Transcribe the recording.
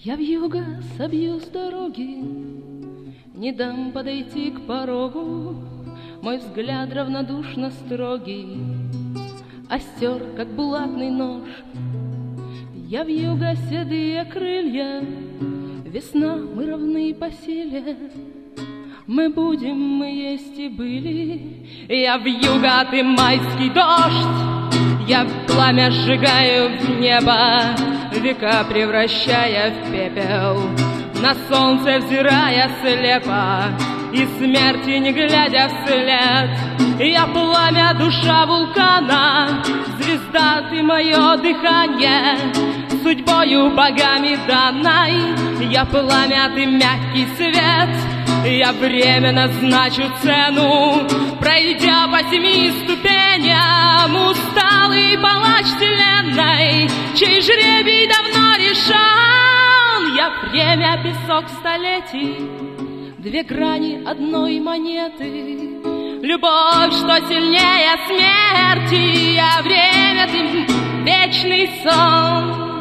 Я вьюга собью с дороги, не дам подойти к порогу. Мой взгляд равнодушно строгий, остер, как булатный нож. Я вьюга седые крылья, весна, мы равны по силе. Мы будем, мы есть и были. Я вьюга, ты майский дождь. Я пламя сжигаю в небо, века превращая в пепел. На солнце взирая слепо и смерти не глядя вслед. Я пламя, душа вулкана, звезда, ты мое дыхание, судьбою богами данной. Я пламя, ты мягкий свет. Я время назначу цену, пройдя по 7 ступеням. Усталый палач вселенной, чей жребий давно решен. Я время, песок столетий, две грани одной монеты. Любовь, что сильнее смерти, а время, ты вечный сон.